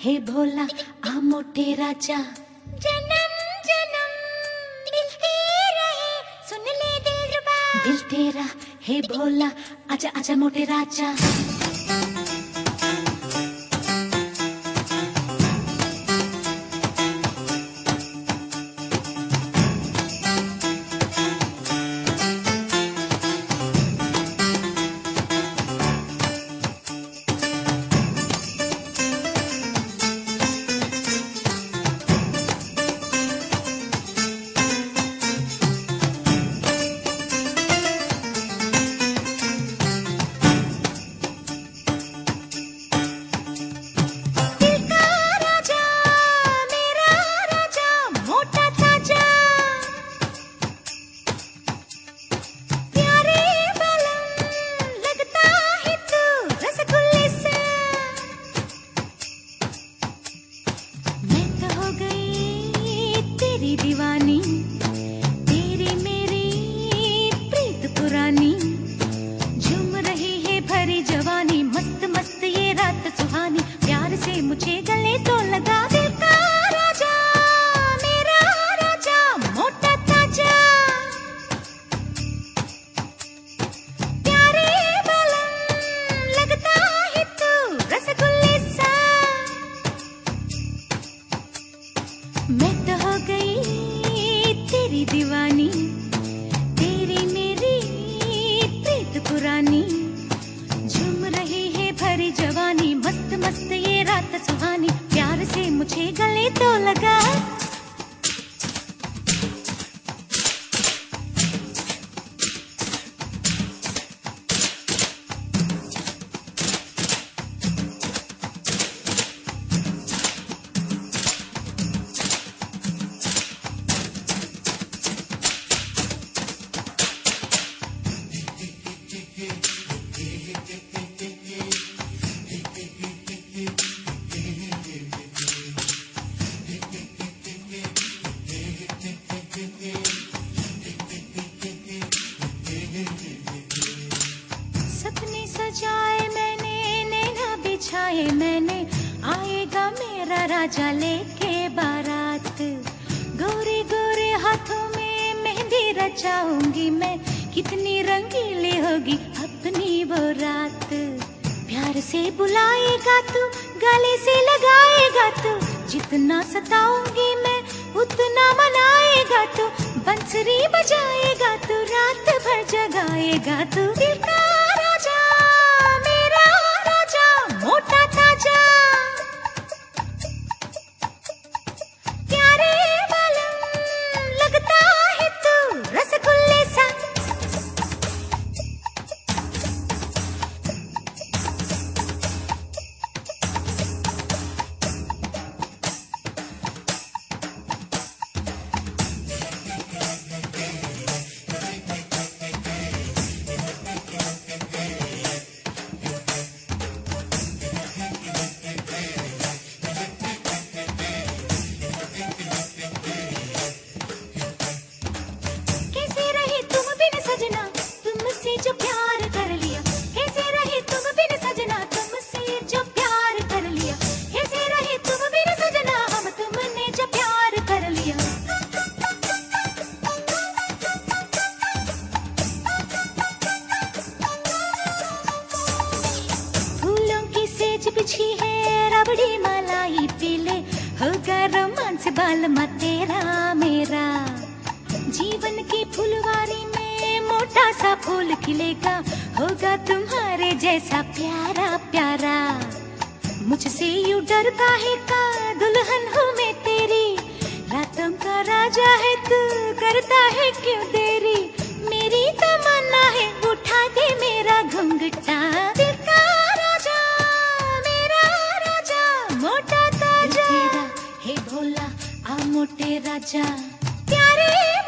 हे भोला आ मोटे राजा, जन्म जन्म मिलते रहे, सुन ले दिलरुबा। दिल तेरा हे भोला, आजा आजा मोटे राजा। दीवानी तेरी मेरी प्रीत पुरानी, झूम रही है भरी जवानी, मस्त मस्त ये रात सुहानी, प्यार से मुझे गले तो लगा। दिल का राजा मेरा राजा मोटा ताजा, प्यारे बलम लगता है तू रसगुल्ले सा। मैं तो हो गई तेरी दीवानी, तेरी मेरी प्रीत पुरानी, झूम रही है भरी जवानी, मस्त मस्त ये रात सुहानी, प्यार से मुझे गले तो लगा। सपने सजाए मैंने, नैना बिछाए मैंने, आएगा मेरा राजा लेके बारात। गोरे गोरे हाथों में मेहंदी रचाऊंगी मैं, कितनी रंगीली होगी अपनी वो रात। प्यार से बुलाएगा तू, गले से लगाएगा तू, जितना सताऊंगी मैं उतना मनाएगा तू, बंसुरी बजाएगा तू, रात भर जगाएगा तू। दिल का राजा मेरा राजा मोटा ताजा, प्यारे बलम लगता है तू रसगुल्ले सा। तुमसे जो प्यार कर लिया, कैसे रहे तुम बिन सजना, तुमसे जो प्यार कर लिया, कैसे रहे तुम बिन सजना, हम तुमने जो प्यार कर लिया। फूलों की सेज बिछी है, रबड़ी मलाई पी ले, होगा रोमांस बालमा तेरा मेरा। जीवन की फुलवारी में मोटा सा फूल खिलेगा, होगा तुम्हारे जैसा प्यारा प्यारा। मुझसे यूं डरता है का, दुल्हन हूँ मैं तेरी, रातों का राजा है तू, करता है क्यों देरी। मेरी तमन्ना है उठा दे मेरा घुंघटा। दिल का राजा मेरा राजा मोटा ताजा, तेरा हे भोला आ मोटे राजा, प्यारे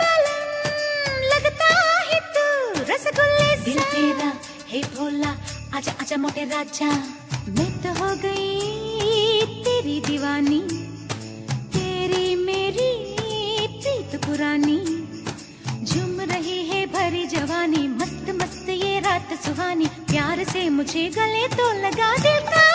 रसगुल्ले दिल तेरा हे भोला, आजा आजा मोटे राजा। मैं तो हो गई तेरी दीवानी, तेरी मेरी प्रीत पुरानी, झूम रही है भरी जवानी, मस्त मस्त ये रात सुहानी, प्यार से मुझे गले तो लगा। दिल का